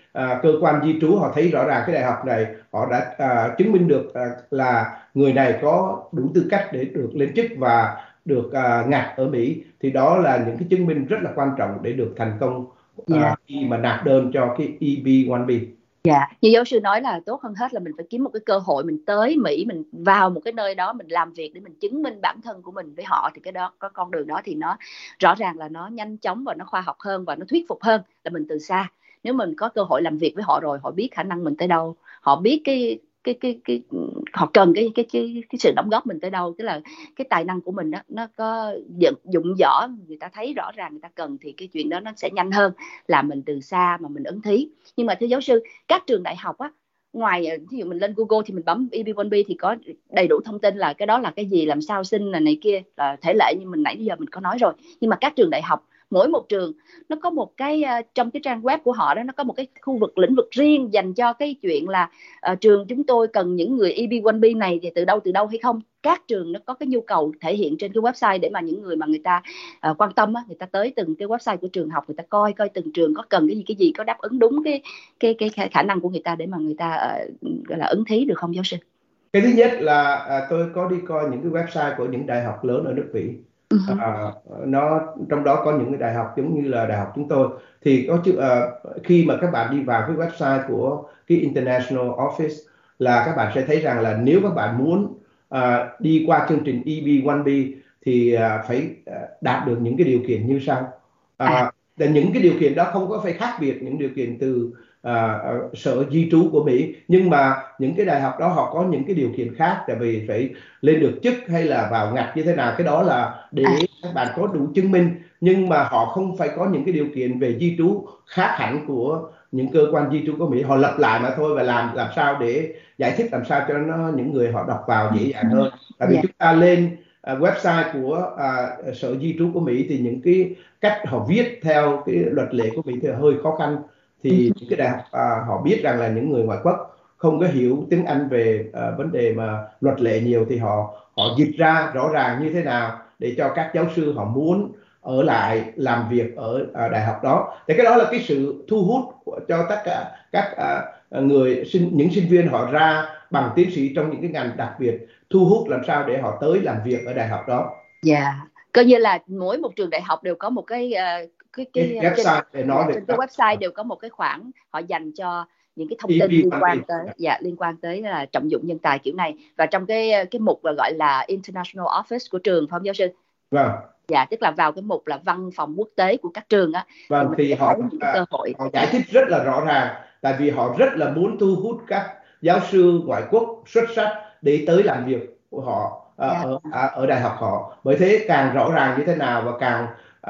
cơ quan di trú họ thấy rõ ràng cái đại học này họ đã chứng minh được là người này có đủ tư cách để được lên chức và được ngạch ở Mỹ, thì đó là những cái chứng minh rất là quan trọng để được thành công Dạ. khi mà nạp đơn cho cái EB-1B. Dạ, như giáo sư nói là tốt hơn hết là mình phải kiếm một cái cơ hội mình tới Mỹ, mình vào một cái nơi đó mình làm việc để mình chứng minh bản thân của mình với họ, thì cái đó có con đường đó thì nó rõ ràng là nó nhanh chóng và nó khoa học hơn và nó thuyết phục hơn là mình từ xa. Nếu mình có cơ hội làm việc với họ rồi, họ biết khả năng mình tới đâu, họ biết cái họ cần cái sự đóng góp mình tới đâu, tức là cái tài năng của mình đó nó có dụng võ, người ta thấy rõ ràng người ta cần, thì cái chuyện đó nó sẽ nhanh hơn là mình từ xa mà mình ứng thí. Nhưng mà thưa giáo sư, các trường đại học á, ngoài ví dụ mình lên Google thì mình bấm EB1B thì có đầy đủ thông tin là cái đó là cái gì, làm sao xin là này kia, là thể lệ như mình nãy giờ mình có nói rồi. Nhưng mà các trường đại học, mỗi một trường nó có một cái trong cái trang web của họ đó, nó có một cái khu vực lĩnh vực riêng dành cho cái chuyện là trường chúng tôi cần những người EB1B này thì từ đâu hay không. Các trường nó có cái nhu cầu thể hiện trên cái website để mà những người mà người ta quan tâm á, người ta tới từng cái website của trường học, người ta coi từng trường có cần cái gì có đáp ứng đúng cái khả năng của người ta để mà người ta gọi là ứng thí được không giáo sư? Cái thứ nhất là tôi có đi coi những cái website của những đại học lớn ở nước Mỹ. Nó trong đó có những cái đại học giống như là đại học chúng tôi, thì có khi mà các bạn đi vào cái website của cái International Office là các bạn sẽ thấy rằng là nếu các bạn muốn đi qua chương trình EB-1B thì phải đạt được những cái điều kiện như sau. Và những cái điều kiện đó không có phải khác biệt những điều kiện từ sở di trú của Mỹ, nhưng mà những cái đại học đó họ có những cái điều kiện khác, tại vì phải lên được chức hay là vào ngạch như thế nào, cái đó là để các bạn có đủ chứng minh, nhưng mà họ không phải có những cái điều kiện về di trú khác hẳn của những cơ quan di trú của Mỹ. Họ lập lại mà thôi, và làm sao để giải thích làm sao cho những người họ đọc vào dễ dàng hơn. Tại vì chúng ta lên website của sở di trú của Mỹ thì những cái cách họ viết theo cái luật lệ của Mỹ thì hơi khó khăn, thì những cái đại học họ biết rằng là những người ngoại quốc không có hiểu tiếng Anh về vấn đề mà luật lệ nhiều, thì họ dịch ra rõ ràng như thế nào để cho các giáo sư họ muốn ở lại làm việc ở đại học đó. Thì cái đó là cái sự thu hút cho tất cả các những sinh viên họ ra bằng tiến sĩ trong những cái ngành đặc biệt, thu hút làm sao để họ tới làm việc ở đại học đó. Dạ, coi như là mỗi một trường đại học đều có một cái website để nói về trên cái website đều có một cái khoản họ dành cho những cái thông tin liên quan tới là trọng dụng nhân tài kiểu này. Và trong cái mục là gọi là International Office của trường, phải không giáo sư? Vâng. Dạ, tức là vào cái mục là văn phòng quốc tế của các trường á. Vâng, thì họ cơ hội. Họ giải thích rất là rõ ràng, tại vì họ rất là muốn thu hút các giáo sư ngoại quốc xuất sắc để tới làm việc của họ ở đại học họ. Bởi thế càng rõ ràng như thế nào và càng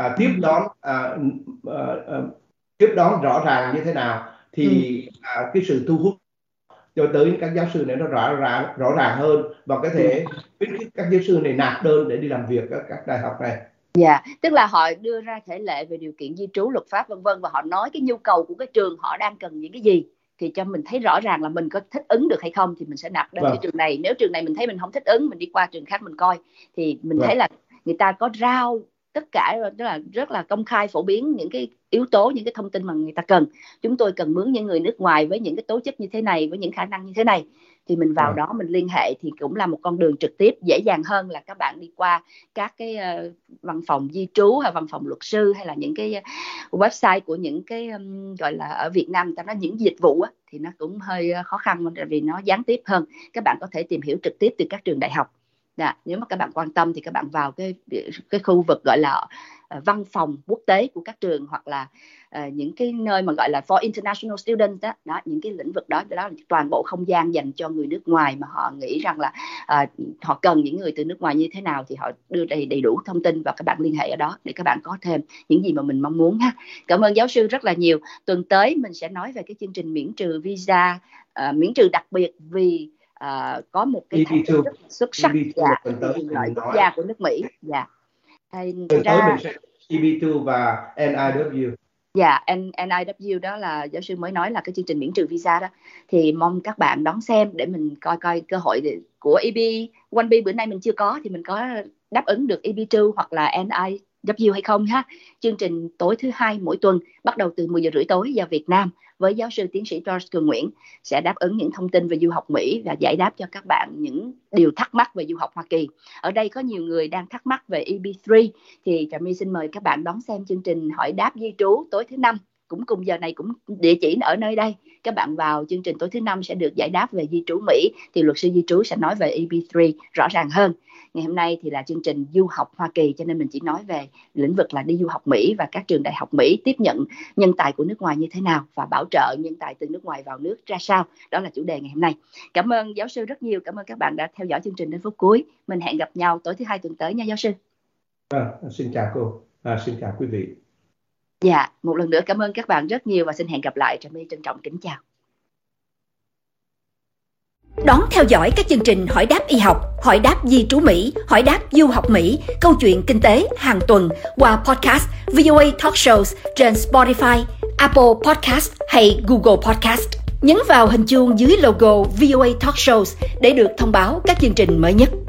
tiếp đón rõ ràng như thế nào thì cái sự thu hút cho tới các giáo sư này nó rõ ràng hơn, và có thể khuyến khích các giáo sư này nạp đơn để đi làm việc ở các đại học này. Dạ, tức là họ đưa ra thể lệ về điều kiện di trú, luật pháp vân vân, và họ nói cái nhu cầu của cái trường họ đang cần những cái gì, thì cho mình thấy rõ ràng là mình có thích ứng được hay không thì mình sẽ nạp đến cái trường này. Nếu trường này mình thấy mình không thích ứng, mình đi qua trường khác mình coi, thì mình thấy là người ta có rao tất cả, tức là rất là công khai phổ biến những cái yếu tố, những cái thông tin mà người ta cần. Chúng tôi cần mướn những người nước ngoài với những cái tố chất như thế này, với những khả năng như thế này, thì mình vào đó mình liên hệ, thì cũng là một con đường trực tiếp dễ dàng hơn là các bạn đi qua các cái văn phòng di trú hay văn phòng luật sư, hay là những cái website của những cái gọi là ở Việt Nam ta nói những dịch vụ á, thì nó cũng hơi khó khăn vì nó gián tiếp hơn. Các bạn có thể tìm hiểu trực tiếp từ các trường đại học. Nếu mà các bạn quan tâm thì các bạn vào cái khu vực gọi là văn phòng quốc tế của các trường, hoặc là những cái nơi mà gọi là for international students đó, những cái lĩnh vực đó là toàn bộ không gian dành cho người nước ngoài mà họ nghĩ rằng là họ cần những người từ nước ngoài như thế nào, thì họ đưa đầy đủ thông tin và các bạn liên hệ ở đó để các bạn có thêm những gì mà mình mong muốn ha. Cảm ơn giáo sư rất là nhiều. Tuần tới mình sẽ nói về cái chương trình miễn trừ visa, miễn trừ đặc biệt vì có một cái thành tích rất xuất sắc quyền lợi quốc gia của nước Mỹ. Dạ. Tuần tới mình sẽ EB2 và NIW. Dạ, NIW đó là giáo sư mới nói là cái chương trình miễn trừ visa đó, thì mong các bạn đón xem để mình coi cơ hội của EB1B bữa nay mình chưa có, thì mình có đáp ứng được EB2 hoặc là W hay không ha. Chương trình tối thứ hai mỗi tuần bắt đầu từ 10 giờ rưỡi tối giờ Việt Nam với giáo sư tiến sĩ George Cường Nguyễn sẽ đáp ứng những thông tin về du học Mỹ và giải đáp cho các bạn những điều thắc mắc về du học Hoa Kỳ. Ở đây có nhiều người đang thắc mắc về EB3 thì Trà My xin mời các bạn đón xem chương trình hỏi đáp di trú tối thứ năm, cũng cùng giờ này, cũng địa chỉ ở nơi đây. Các bạn vào chương trình tối thứ năm sẽ được giải đáp về di trú Mỹ, thì luật sư di trú sẽ nói về EB3 rõ ràng hơn. Ngày hôm nay thì là chương trình du học Hoa Kỳ, cho nên mình chỉ nói về lĩnh vực là đi du học Mỹ và các trường đại học Mỹ tiếp nhận nhân tài của nước ngoài như thế nào và bảo trợ nhân tài từ nước ngoài vào nước ra sao. Đó là chủ đề ngày hôm nay. Cảm ơn giáo sư rất nhiều, cảm ơn các bạn đã theo dõi chương trình đến phút cuối. Mình hẹn gặp nhau tối thứ hai tuần tới nha giáo sư. Xin chào cô, xin chào quý vị. Dạ, một lần nữa cảm ơn các bạn rất nhiều và xin hẹn gặp lại. Trà My trân trọng kính chào. Đón theo dõi các chương trình hỏi đáp y học, hỏi đáp di trú Mỹ, hỏi đáp du học Mỹ, câu chuyện kinh tế hàng tuần qua podcast VOA Talk Shows trên Spotify, Apple Podcast hay Google Podcast. Nhấn vào hình chuông dưới logo VOA Talk Shows để được thông báo các chương trình mới nhất.